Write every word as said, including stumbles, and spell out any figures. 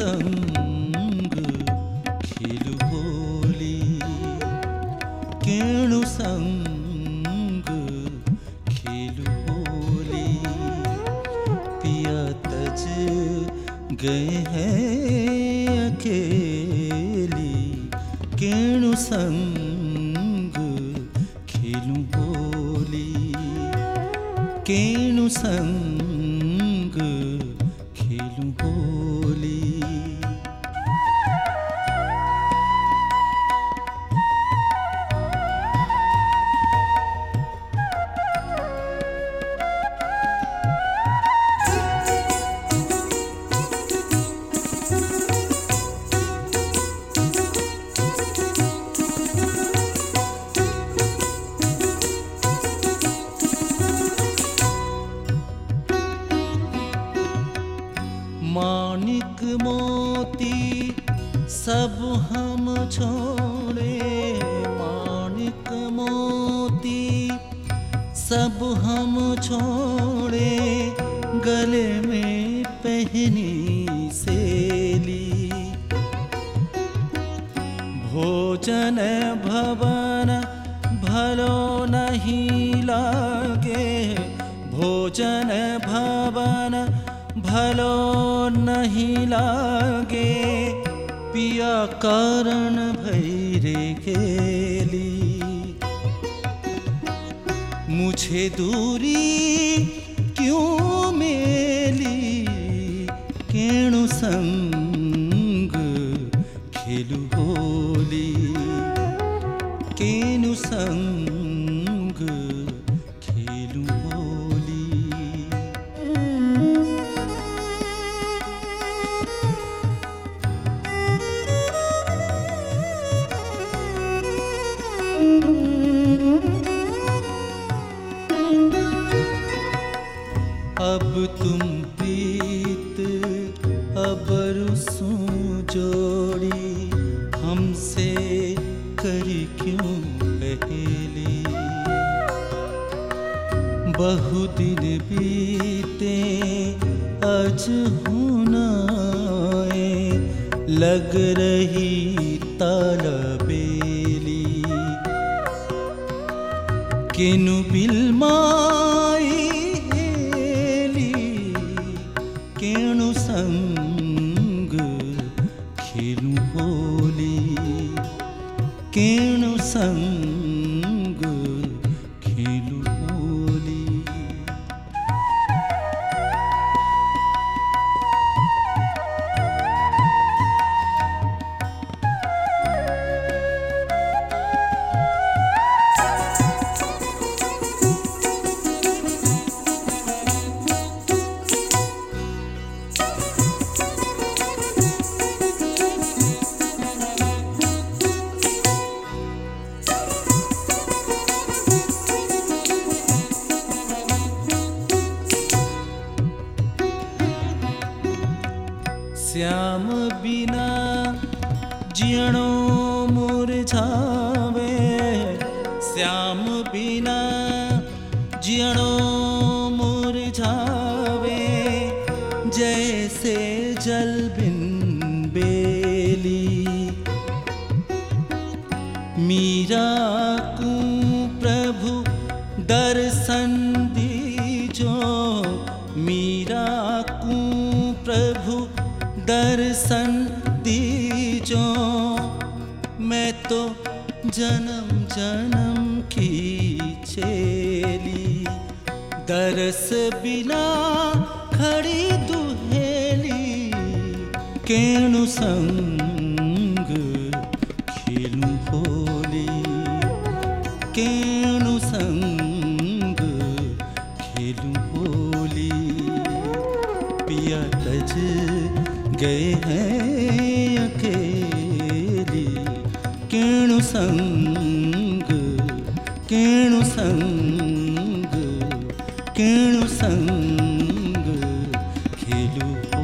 संग खेलु होली, केणु संग खेलु होली। पिया तज गए हैं अकेली, केणु संग खेलु होली, केणु संग खेलु होली। माणिक मोती सब हम छोड़े, माणिक मोती सब हम छोड़े, गले में पहनी सेली। भोजन भवन भलो नहीं लागे, भोजन भवन भलो नहीं लागे, पिया कारण भैरे खेली। मुझे दूरी क्यों मेली, केणु संग खेलु होली, केणु संग खेलु होली। अब तुम प्रीत अबरसों जोड़ी, हमसे करी क्यों पहेली। बहु दिन बीते अज होना लग रही तालबेली। किनु बिलमाई केणु संग खेलु होली, केणु संग खेलु होली। श्याम बिना जियणो मुरझावे, श्याम बिना जियणो मुरझावे, जैसे जल बिन बेली। मीरा को प्रभु दर्शन दीजो, मीरा को प्रभु दर्शन दीजो। मैं तो जन्म जन्म की चेली, दरस बिना खड़ी दुहेली, केणु संग खेलु होली, केणु संग खेलु होली। पिया तज गए हैं अकेली, केणु संग, केणु संग, केणु संग खेलु